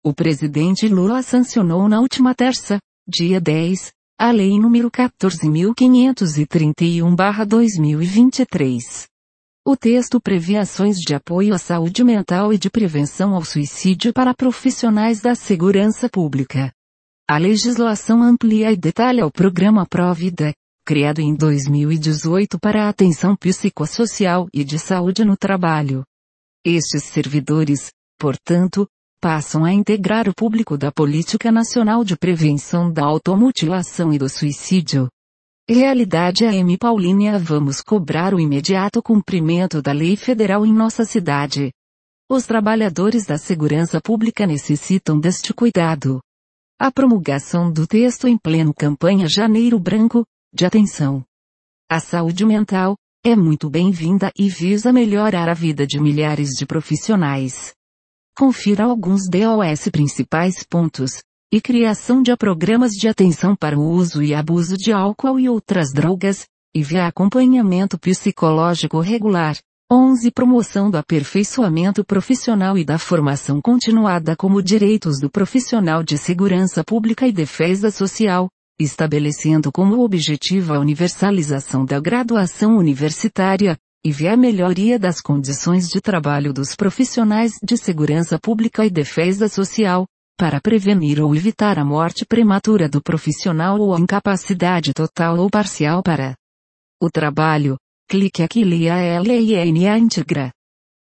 O presidente Lula sancionou na última terça, dia 10, a Lei nº 14.531/2023. O texto prevê ações de apoio à saúde mental e de prevenção ao suicídio para profissionais da segurança pública. A legislação amplia e detalha o programa Provida, criado em 2018 para a atenção psicossocial e de saúde no trabalho. Estes servidores, portanto, passam a integrar o público da Política Nacional de Prevenção da Automutilação e do Suicídio. Realidade AM Paulínia. Vamos cobrar o imediato cumprimento da lei federal em nossa cidade. Os trabalhadores da segurança pública necessitam deste cuidado. A promulgação do texto em pleno campanha Janeiro Branco, de atenção à saúde mental, é muito bem-vinda e visa melhorar a vida de milhares de profissionais. Confira alguns dos principais pontos, e criação de programas de atenção para o uso e abuso de álcool e outras drogas, e via acompanhamento psicológico regular. 11. Promoção do aperfeiçoamento profissional e da formação continuada como direitos do profissional de segurança pública e defesa social, estabelecendo como objetivo a universalização da graduação universitária, e via melhoria das condições de trabalho dos profissionais de segurança pública e defesa social, para prevenir ou evitar a morte prematura do profissional ou a incapacidade total ou parcial para o trabalho. Clique aqui e leia a lei na íntegra.